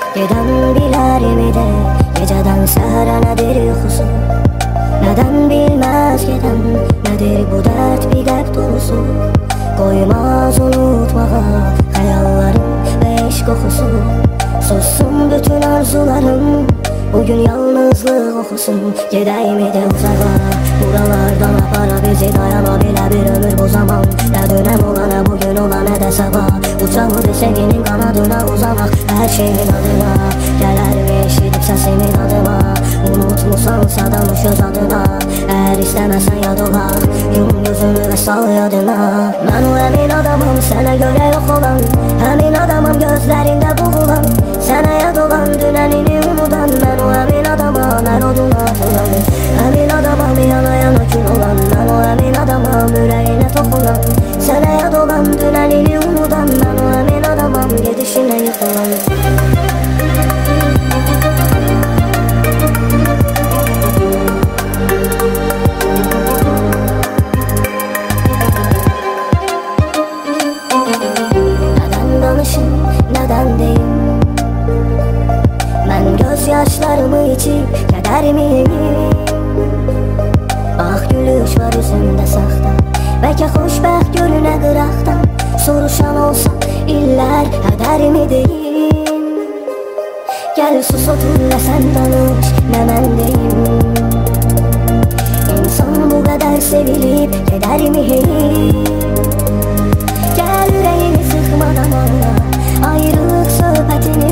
Geden biler mi de geceden sehre nedir yuxusu? Neden bilmez geden nedir bu dert bir qəlb dolusu? Koymaz unutmağa hayallarım ve eşk kokusu. Sussun bütün arzularım, bugün yalnızlık okusun. Gedeyim de uzağa, buralardan apara bizi, dayana bile bir ömür bu zaman. Ne dönem olana bugün olan ne de sabah. Uçalım sevginin kanadına uzamak, her şeyin adına. Gelir mi eşidip sesimin adıma? Unutmuşsan danışıyoruz adına. Eğer istemesen yad ola, yum gözünü ve sal yadına. Ben o emin adamım, sana göre yok olan. Emin adamım gözlerinde boğulan. Sana yad olan dünenini unudan. Ben o emin adamım, her oduna atılan. Emin adamım bir yana yana kül olan. Ben o emin adamım yüreğine tokulan. Sana yad olan dünenini unudan. Ben o emin adamım gidişine yıkılan. Neden deyim? Ben gözyaşlarımı içip keder miyim? Bak gülüş var üzümde saxta, belki xoşbəxt görünə qıraqdan. Soruşan olsa iller heder mi deyim? Gel sus otur ve sen danış, ne ben deyim? İnsan bu kadar sevilip keder mi heyim? Gel yüreğini sıkmadan anla, ayrılık söhbətini